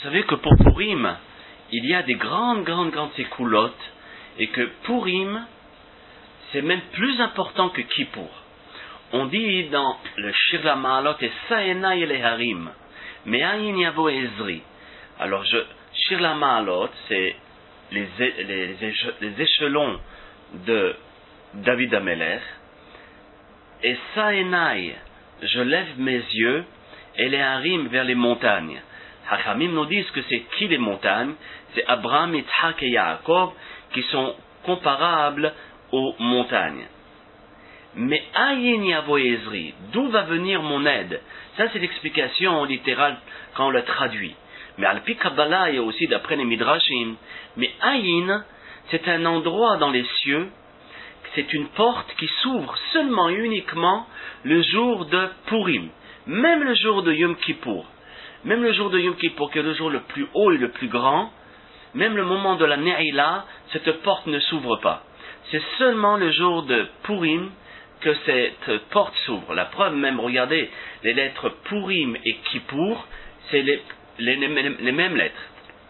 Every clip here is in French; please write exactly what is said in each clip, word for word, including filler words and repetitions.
savez que pour Purim, il y a des grandes, grandes, grandes sécoulottes, et que Purim, c'est même plus important que Kippour. On dit dans le Shir LaMa'alot et Sa'ena Yeleharim, Me'ayin Yavo Ezri. Alors, je, Shir LaMa'alot, c'est les, les, les échelons de David Amelech, et Sa'enai, je lève mes yeux, et les harim vers les montagnes. Hachamim nous disent que c'est qui les montagnes? C'est Abraham, Yitzhak et Yaakov qui sont comparables aux montagnes. Mais Ayin Yavo Ezri, d'où va venir mon aide? Ça c'est l'explication littérale quand on le traduit. Mais Al-Pi Kabbalah et aussi d'après les Midrashim, mais Ayin, c'est un endroit dans les cieux, c'est une porte qui s'ouvre seulement et uniquement le jour de Purim. Même le jour de Yom Kippour, même le jour de Yom Kippour, qui est le jour le plus haut et le plus grand, même le moment de la Ne'ila, cette porte ne s'ouvre pas. C'est seulement le jour de Purim que cette porte s'ouvre. La preuve même, regardez, les lettres Purim et Kippour, c'est les, les, les, les mêmes lettres.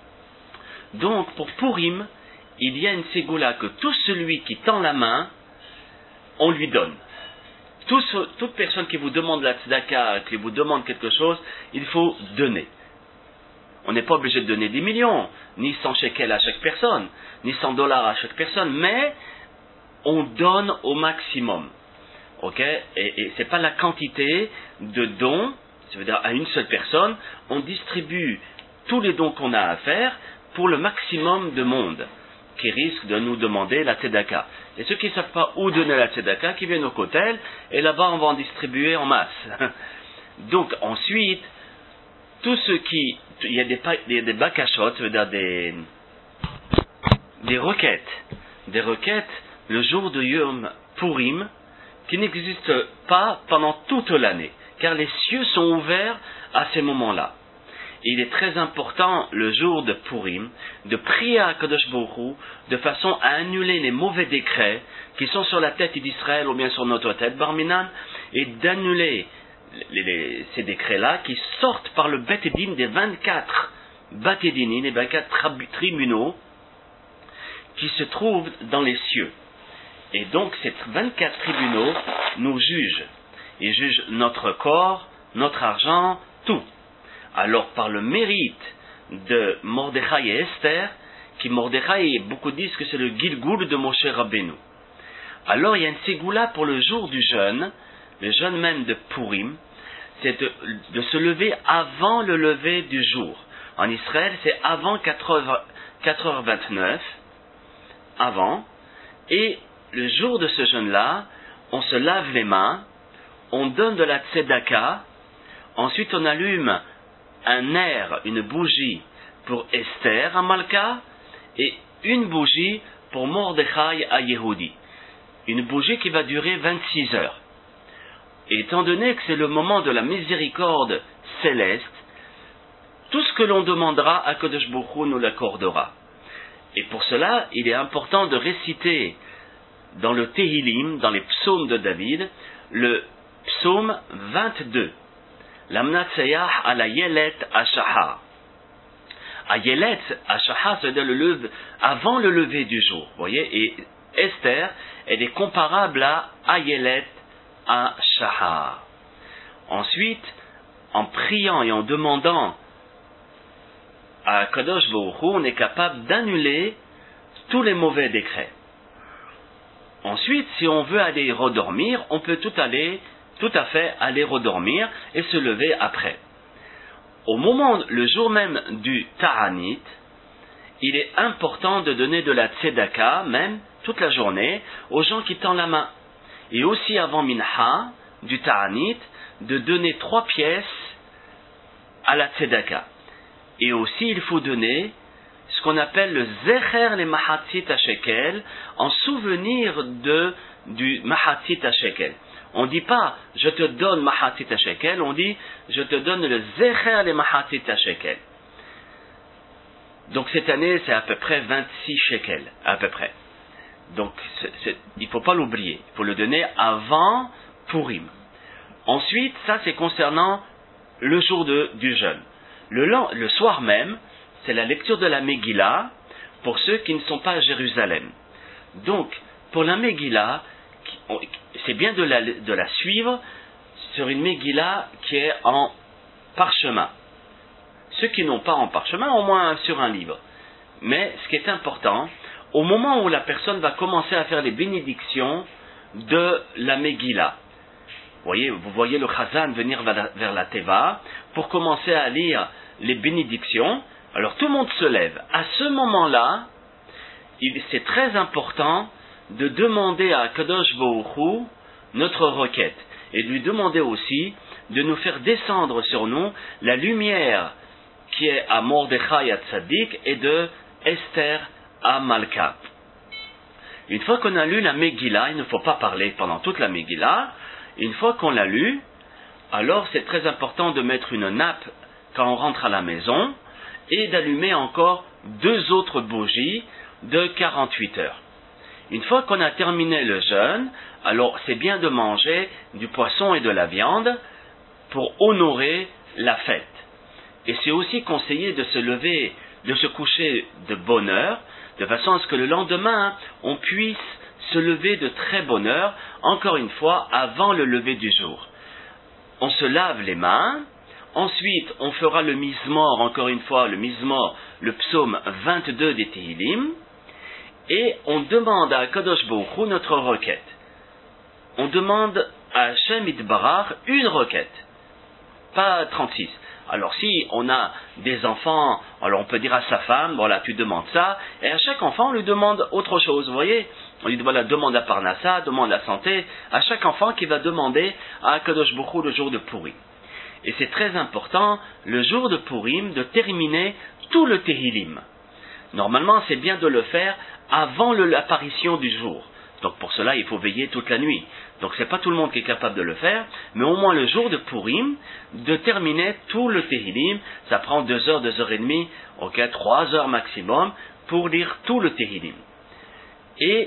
Donc, pour Purim, il y a une ségoula que tout celui qui tend la main, on lui donne. Tout, toute personne qui vous demande la tzedaka, qui vous demande quelque chose, il faut donner. On n'est pas obligé de donner dix millions, ni cent shekels à chaque personne, ni cent dollars à chaque personne, mais on donne au maximum. Ok? Et, et c'est pas la quantité de dons, ça veut dire à une seule personne, on distribue tous les dons qu'on a à faire pour le maximum de monde qui risque de nous demander la tzedaka. Et ceux qui ne savent pas où donner la tzedaka, qui viennent au kotel, et là-bas on va en distribuer en masse. Donc ensuite, tous ceux qui... Il y a des, des, des bakashot, ça veut dire des, des requêtes. Des requêtes le jour de Yom Purim, qui n'existent pas pendant toute l'année, car les cieux sont ouverts à ces moments-là. Et il est très important, le jour de Purim, de prier à Kadosh Baruch Hu, de façon à annuler les mauvais décrets qui sont sur la tête d'Israël ou bien sur notre tête, Barminan, et d'annuler les, les, ces décrets-là qui sortent par le Bet Din des vingt-quatre Bat Edinim, les vingt-quatre tribunaux qui se trouvent dans les cieux. Et donc, ces vingt-quatre tribunaux nous jugent. Ils jugent notre corps, notre argent, tout. Alors, par le mérite de Mordechai et Esther, qui Mordechai, beaucoup disent que c'est le Gilgoul de Moshe Rabbeinu. Alors, il y a une ségoula pour le jour du jeûne, le jeûne même de Purim, c'est de, de se lever avant le lever du jour. En Israël, c'est avant quatre heures vingt-neuf, avant, et le jour de ce jeûne-là, on se lave les mains, on donne de la tzedaka, ensuite on allume un air, une bougie pour Esther à Malka, et une bougie pour Mordechai à Yehudi. Une bougie qui va durer vingt-six heures. Et étant donné que c'est le moment de la miséricorde céleste, tout ce que l'on demandera à Kadosh Baruch Hu nous l'accordera. Et pour cela, il est important de réciter dans le Tehillim, dans les psaumes de David, le psaume vingt-deux. L'amnatseyah à la Yelet Ashaha. À Yelet Ashaha, c'est-à-dire le lever, avant le lever du jour. Vous voyez, et Esther, elle est comparable à Ayelet Ashaha. Ensuite, en priant et en demandant à Kadosh Baruch Hu, on est capable d'annuler tous les mauvais décrets. Ensuite, si on veut aller redormir, on peut tout aller, tout à fait aller redormir et se lever après. Au moment, le jour même du Ta'anit, il est important de donner de la tzedaka, même toute la journée, aux gens qui tendent la main. Et aussi avant Minha, du Ta'anit, de donner trois pièces à la tzedaka. Et aussi, il faut donner ce qu'on appelle le Zecher le Mahatzit HaShekel, en souvenir de, du Mahatzit HaShekel. On ne dit pas « je te donne Mahatzit HaShekel », on dit « je te donne le Zecher le Mahatzit HaShekel ». Donc cette année, c'est à peu près vingt-six shekels, à peu près. Donc c'est, c'est, il ne faut pas l'oublier, il faut le donner avant Purim. Ensuite, ça c'est concernant le jour de, du jeûne. Le, le soir même, c'est la lecture de la Megillah pour ceux qui ne sont pas à Jérusalem. Donc, pour la Megillah, c'est bien de la, de la suivre sur une Megillah qui est en parchemin. Ceux qui n'ont pas en parchemin, au moins sur un livre. Mais ce qui est important, au moment où la personne va commencer à faire les bénédictions de la Megillah, vous voyez, vous voyez le Chazan venir vers la, vers la Teva pour commencer à lire les bénédictions, alors tout le monde se lève. À ce moment-là, il, c'est très important de demander à Kadosh Baruch Hu notre requête et de lui demander aussi de nous faire descendre sur nous la lumière qui est à Mordechai à Tzadik et de Esther à Malka. Une fois qu'on a lu la Megillah, il ne faut pas parler pendant toute la Megillah. Une fois qu'on l'a lu, alors c'est très important de mettre une nappe quand on rentre à la maison et d'allumer encore deux autres bougies de quarante-huit heures. Une fois qu'on a terminé le jeûne, alors c'est bien de manger du poisson et de la viande pour honorer la fête. Et c'est aussi conseillé de se lever, de se coucher de bonne heure, de façon à ce que le lendemain, on puisse se lever de très bonne heure, encore une fois, avant le lever du jour. On se lave les mains, ensuite on fera le Mizmor, encore une fois, le Mizmor, le psaume vingt-deux des Tehillim, et on demande à Kadosh Baruch Hu notre requête. On demande à Hashem Yitbarach une requête, pas trente-six. Alors si on a des enfants, alors on peut dire à sa femme, voilà, tu demandes ça, et à chaque enfant on lui demande autre chose, vous voyez. On lui dit, voilà, demande à Parnassa, demande la santé, à chaque enfant qui va demander à Kadosh Baruch Hu le jour de Purim. Et c'est très important, le jour de Purim, de terminer tout le Tehillim. Normalement, c'est bien de le faire avant le, l'apparition du jour. Donc pour cela, il faut veiller toute la nuit. Donc c'est pas tout le monde qui est capable de le faire, mais au moins le jour de Purim, de terminer tout le Tehillim, ça prend deux heures, deux heures et demie, ok, trois heures maximum, pour lire tout le Tehillim. Et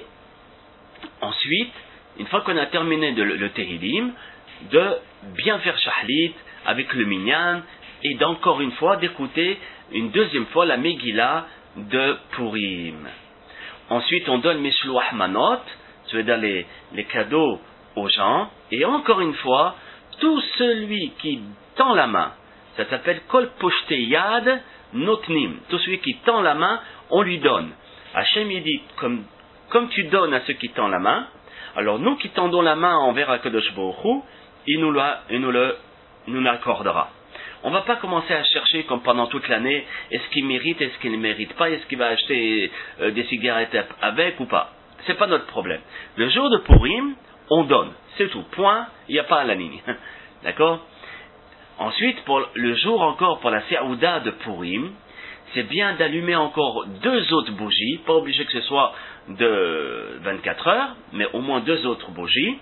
ensuite, une fois qu'on a terminé de, le, le Tehillim, de bien faire Shahlit avec le Minyan, et d'encore une fois d'écouter une deuxième fois la Megillah de Purim. Ensuite, on donne Mishloach Manot, c'est-à-dire les, les cadeaux aux gens, et encore une fois, tout celui qui tend la main, ça s'appelle Kol Poshte Yad Notnim, tout celui qui tend la main, on lui donne. Hachem il dit, comme, comme tu donnes à ceux qui tendent la main, alors nous qui tendons la main envers Akadosh Baruch Hu, il nous, la, il nous, le, nous l'accordera. On ne va pas commencer à chercher comme pendant toute l'année, est-ce qu'il mérite, est-ce qu'il ne mérite pas, est-ce qu'il va acheter euh, des cigarettes avec ou pas. Ce n'est pas notre problème. Le jour de Purim, on donne, c'est tout, point, il n'y a pas à la ligne. D'accord? Ensuite, pour le jour encore, pour la Seouda de Purim, c'est bien d'allumer encore deux autres bougies, pas obligé que ce soit de vingt-quatre heures, mais au moins deux autres bougies,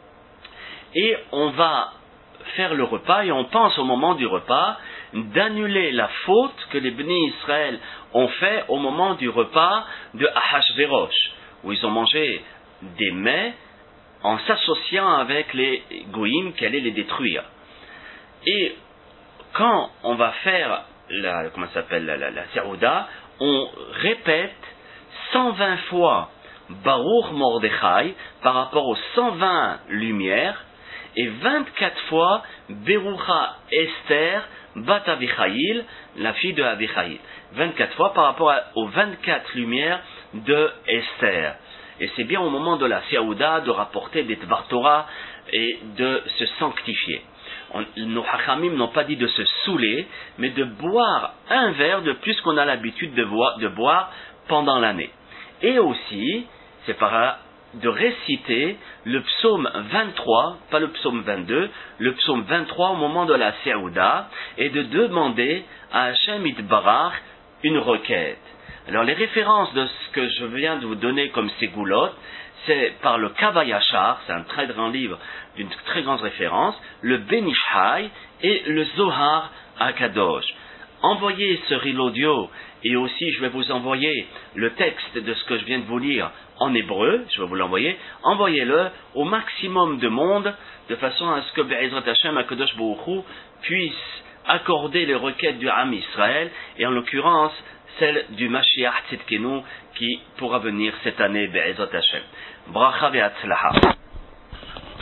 et on va faire le repas, et on pense au moment du repas d'annuler la faute que les bénis Israël ont fait au moment du repas de Ahashverosh, où ils ont mangé des mets en s'associant avec les goïms qui allaient les détruire. Et quand on va faire la, comment ça s'appelle, la, la, la Seouda, on répète cent vingt fois Baruch Mordechai par rapport aux cent vingt lumières, et vingt-quatre fois Berucha Esther Bat Avichaïl, la fille de Avichaïl. vingt-quatre fois par rapport à, aux vingt-quatre lumières de Esther. Et c'est bien au moment de la Seouda de rapporter des Dvar Torah et de se sanctifier. On, nos Hachamim n'ont pas dit de se saouler, mais de boire un verre de plus qu'on a l'habitude de boire, de boire pendant l'année. Et aussi, c'est par de réciter le psaume vingt-trois, pas le psaume vingt-deux, le psaume vingt-trois au moment de la Seouda, et de demander à Hashem Yitbarach une requête. Alors les références de ce que je viens de vous donner comme Ségoulotte, c'est par le Kavayachar, c'est un très grand livre d'une très grande référence, le Ben Ish Chai et le Zohar Akadosh. Envoyez ce reel audio, et aussi je vais vous envoyer le texte de ce que je viens de vous lire en hébreu, je vais vous l'envoyer, envoyez-le au maximum de monde, de façon à ce que Be'ezrat Hashem Akadosh Baruch Hu puisse accorder les requêtes du Ham Israël, et en l'occurrence celle du Mashiach Tzidkenu qui pourra venir cette année, Be'ezrat Hashem. Bracha ve'atzlacha.